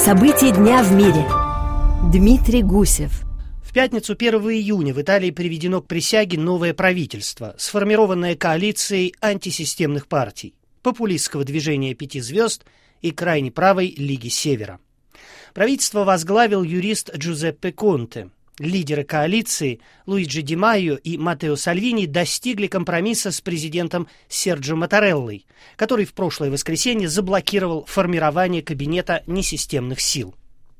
События дня в мире. Дмитрий Гусев. В пятницу 1 июня в Италии приведено к присяге новое правительство, сформированное коалицией антисистемных партий, популистского движения «Пяти звезд» и крайне правой Лиги Севера. Правительство возглавил юрист Джузеппе Конте. Лидеры коалиции Луиджи Ди Майо и Маттео Сальвини достигли компромисса с президентом Серджио Маттареллой, который в прошлое воскресенье заблокировал формирование кабинета несистемных сил.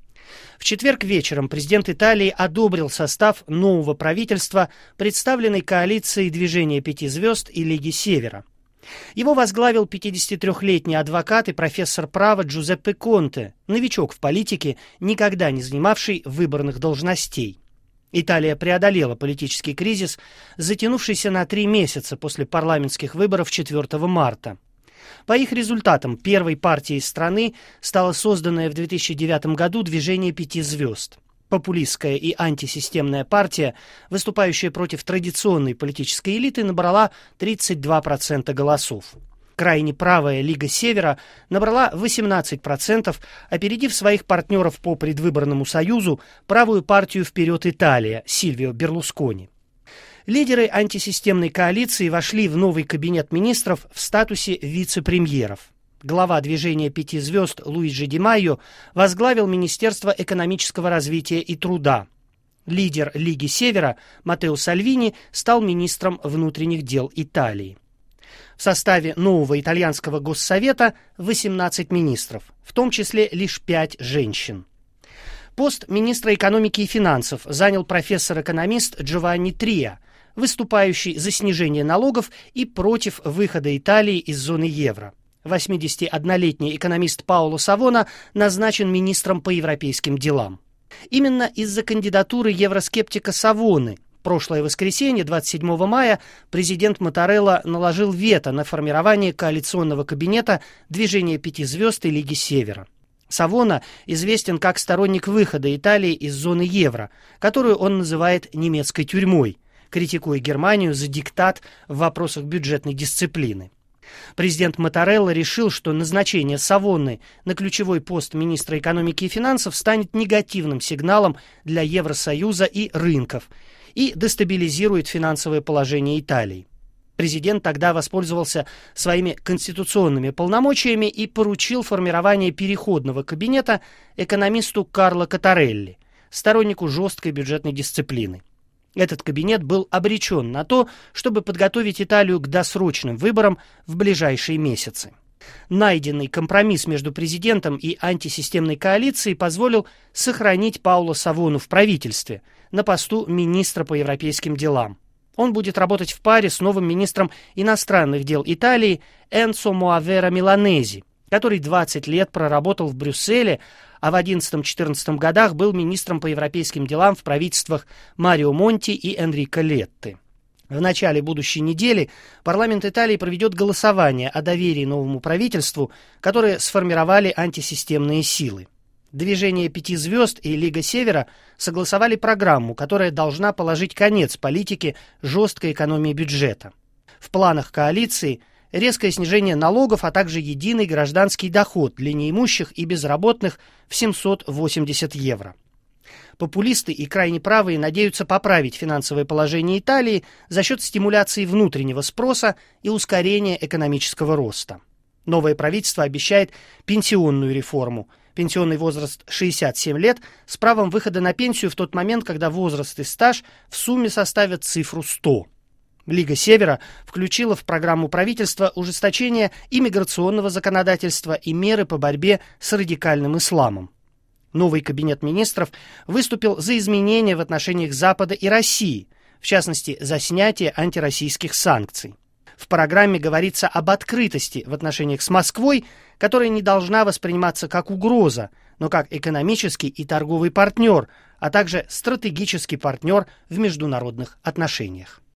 В четверг вечером президент Италии одобрил состав нового правительства, представленной коалицией движения «Пяти звезд» и Лиги Севера. Его возглавил 53-летний адвокат и профессор права Джузеппе Конте, новичок в политике, никогда не занимавший выборных должностей. Италия преодолела политический кризис, затянувшийся на 3 месяца после парламентских выборов 4 марта. По их результатам первой партией страны стало созданное в 2009 году движение «Пяти звезд». Популистская и антисистемная партия, выступающая против традиционной политической элиты, набрала 32% голосов. Крайне правая Лига Севера набрала 18%, опередив своих партнеров по предвыборному союзу правую партию «Вперед, Италия» Сильвио Берлускони. Лидеры антисистемной коалиции вошли в новый кабинет министров в статусе вице-премьеров. Глава движения «Пяти звезд» Луиджи Ди Майо возглавил Министерство экономического развития и труда. Лидер Лиги Севера Маттео Сальвини стал министром внутренних дел Италии. В составе нового итальянского госсовета 18 министров, в том числе лишь 5 женщин. Пост министра экономики и финансов занял профессор-экономист Джованни Триа, выступающий за снижение налогов и против выхода Италии из зоны евро. 81-летний экономист Паоло Савона назначен министром по европейским делам. Именно из-за кандидатуры евроскептика Савоны прошлое воскресенье, 27 мая, президент Маттарелла наложил вето на формирование коалиционного кабинета движения «Пяти звезд» и Лиги Севера. Савона известен как сторонник выхода Италии из зоны евро, которую он называет немецкой тюрьмой, критикуя Германию за диктат в вопросах бюджетной дисциплины. Президент Маттарелла решил, что назначение Савоны на ключевой пост министра экономики и финансов станет негативным сигналом для Евросоюза и рынков и дестабилизирует финансовое положение Италии. Президент тогда воспользовался своими конституционными полномочиями и поручил формирование переходного кабинета экономисту Карло Коттарелли, стороннику жесткой бюджетной дисциплины. Этот кабинет был обречен на то, чтобы подготовить Италию к досрочным выборам в ближайшие месяцы. Найденный компромисс между президентом и антисистемной коалицией позволил сохранить Паоло Савону в правительстве на посту министра по европейским делам. Он будет работать в паре с новым министром иностранных дел Италии Энцо Моаверо Миланези, который 20 лет проработал в Брюсселе, а в 2011-2014 годах был министром по европейским делам в правительствах Марио Монти и Энрико Летты. В начале будущей недели парламент Италии проведет голосование о доверии новому правительству, которое сформировали антисистемные силы. Движение «Пяти звезд» и Лига Севера согласовали программу, которая должна положить конец политике жесткой экономии бюджета. В планах коалиции резкое снижение налогов, а также единый гражданский доход для неимущих и безработных в 780 евро. Популисты и крайне правые надеются поправить финансовое положение Италии за счет стимуляции внутреннего спроса и ускорения экономического роста. Новое правительство обещает пенсионную реформу. Пенсионный возраст 67 лет с правом выхода на пенсию в тот момент, когда возраст и стаж в сумме составят цифру 100. Лига Севера включила в программу правительства ужесточение иммиграционного законодательства и меры по борьбе с радикальным исламом. Новый кабинет министров выступил за изменения в отношениях Запада и России, в частности, за снятие антироссийских санкций. В программе говорится об открытости в отношениях с Москвой, которая не должна восприниматься как угроза, но как экономический и торговый партнер, а также стратегический партнер в международных отношениях.